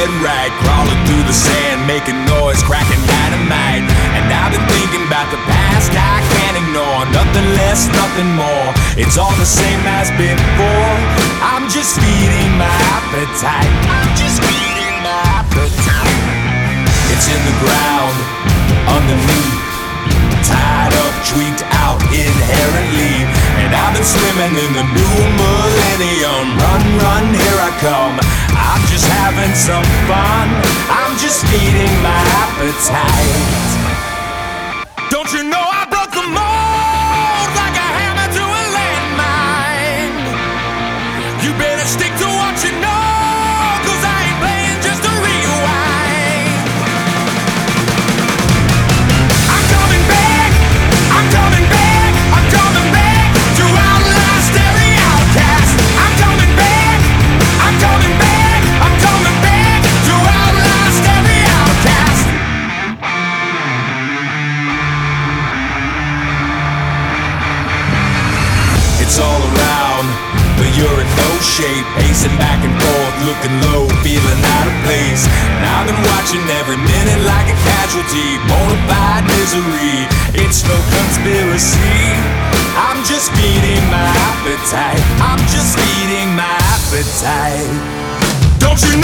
dead right, crawling through the sand, making noise, cracking dynamite. And I've been thinking about the past I can't ignore. Nothing less, nothing more. It's all the same as before. I'm just feeding my appetite. I'm just feeding my appetite. It's in the ground, underneath, tied up, tweaked out inherently. And I've been swimming in the new millennium. Run, run, here I come. I'm just having some fun. I'm just feeding my appetite. Don't you know I broke the mold like a hammer to a landmine? You better stick to what you know, 'cause I ain't playing just to rewind. I'm coming back, I'm coming back, I'm coming back to outlast every outcast. I'm coming back, I'm coming back, I'm coming back to outlast every outcast. It's all around, but you're in no shape. Pacing back and forth, looking low, feeling out of place. And I've been watching every minute like a casualty. Bona fide misery, it's no conspiracy. I'm just feeding my appetite. I'm just feeding my appetite. Don't you know